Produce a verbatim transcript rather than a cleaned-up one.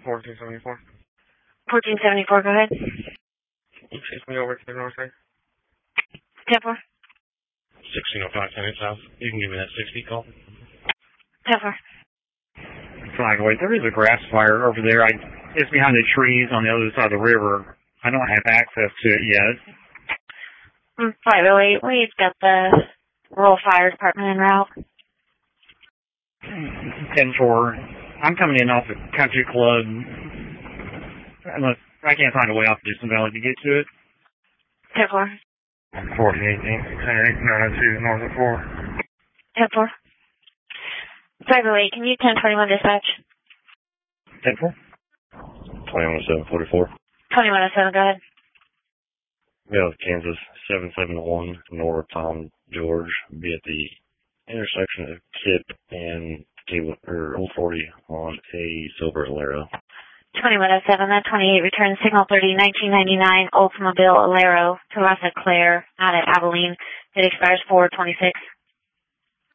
fourteen seventy-four. fourteen seventy-four, go ahead. You chase me over to the north side. ten four. sixteen oh five, ten eight south. You can give me that sixty call. ten four. Flag away. There is a grass fire over there. I, it's behind the trees on the other side of the river. I don't have access to it yet. Mm, five oh eight, we've got the rural fire department en route. ten four. I'm coming in off the country club. Unless I can't find a way off Distant Valley to get to it. ten four. fourteen eighteen, ten eight, nine two, north of four. ten four. five oh eight, can you ten twenty-one dispatch? ten four. twenty-one oh seven, forty-four. twenty-one oh seven, go ahead. Yeah, Kansas, seven seven one, north Tom George. Be at the intersection of Kip and Cable, or Old forty on a silver Alero. twenty-one oh seven, that twenty-eight returns signal thirty, nineteen ninety-nine Oldsmobile Alero to La Claire, out at Abilene. It expires four twenty-six.